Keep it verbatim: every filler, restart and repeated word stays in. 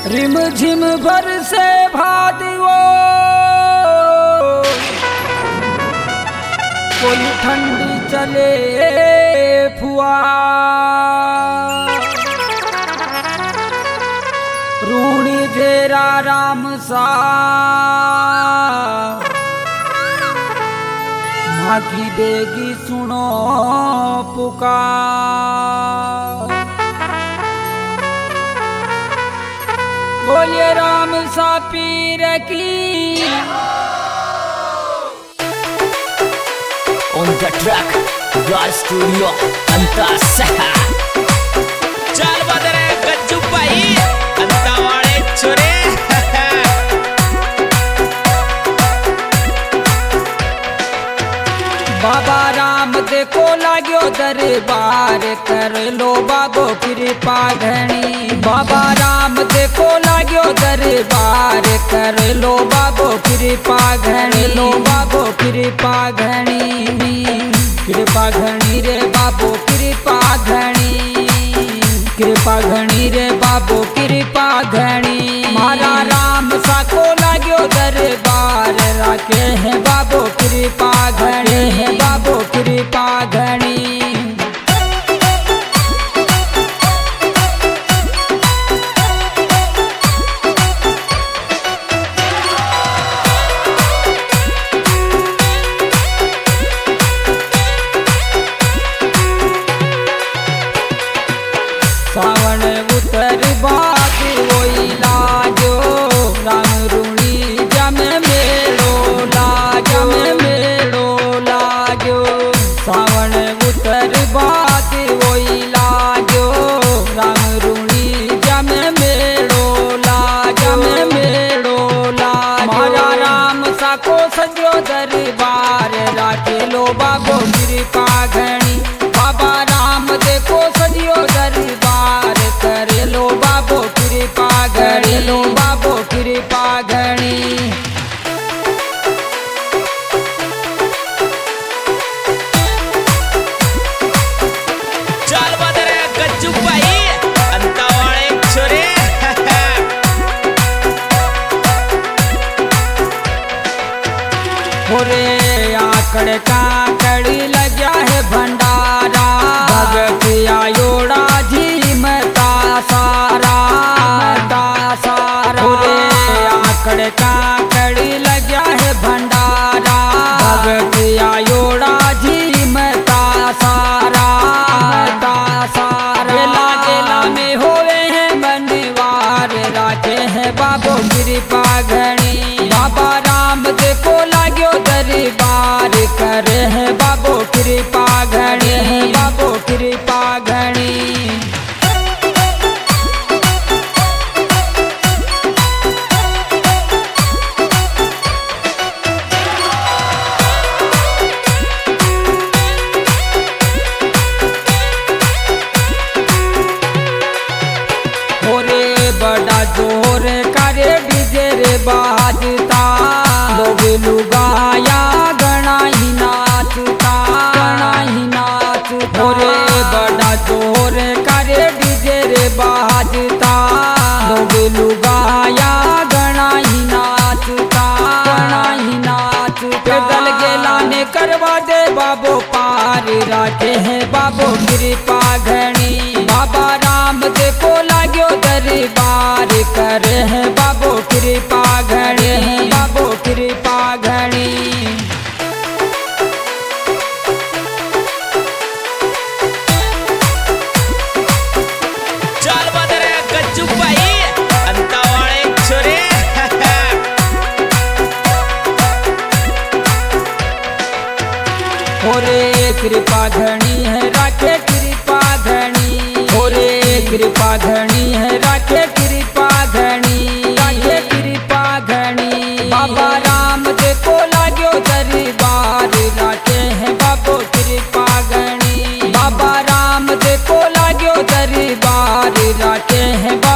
Rim झिम बरसे भादियो, कोई ठंडी चले फुआर। रूणी जेरा राम सा माँ की देगी सुनो पुकार। बोलिए राम सा पीर की। On the track, Raj Studio, Antasah. चल बदरे गज्जू भाई, अंता वाले छोरे। बाबा राम देखो लाग्यो दरबार, कर लो बाबो कृपा घणी। बाबा राम देखो लाग्यो दरबार, कर लो बाबो कृपा घणी। लो बाबो कृपा घणी, कृपा घणी रे बाबो कृपा घणी। कृपा घणी रे बाबो कृपा घणी। मारा राम साको लाग्यो दरबार, राखे है बाबो कृपा घणी। है बाबो कृपा घणी। सावन उतर बात वही लाजो, राम रूणी जम मेलो लाजो, मेलो लाजो। सावन उतर बात वही लाजो, राम रूणी जम मेलो लाजो, मेलो लाजो। मारा राम साको सजो दरबार, राखे लो बाबो कृपा घणी। बाबा राम देखो सजियो दरबार, करे लो बाबो कृपा घणी। लो बाबो कृपा घणी। चल बदरे गज्जू भाई, अंता वाले छोरे। होरे आकड़ काकड़ी लग्या है भंडारा, भगत आयोड़ा जी मता सारा, मता सारा। होरे आकड़ काकड़ी लग्या है भंडारा, भगत आयोड़ा जी मता सारा, मता सारा। गेला गेला में होवे हैं बनवार, राखे हैं बाबो कृपा घणी। बाबा राम देखो लाग्यो दरबार, करे है बाबो कृपा घणी। है बाबो कृपा घणी। होरे बड़ा जोर करे डीजे रे बाजता, लोग लुगाया गणा ही नाचता, गणा ही नाचता। होरे बड़ा जोर करे डीजे रे बाजता, लोग लुगाया गणा ही नाचता, गणा ही नाचता। पैदल गेला ने करवा दे बाबो पार, राखे है बाबो कृपा घणी। बाबा राम देखो लाग्यो दरबार, करे है बाबो कृपा घणी। है बाबो कृपा घणी। चल बदरे गज्जू भाई, अंता वाले छोरे। होरे कृपा घणी है राखे कृपा घणी। होरे कृपा घणी है राखे कृपा घणी, राखे कृपा घणी। बाबा राम देखो लाग्यो दरबार, राखे है बाबो कृपा घणी। बाबा राम देखो लाग्यो दरबार, राखे है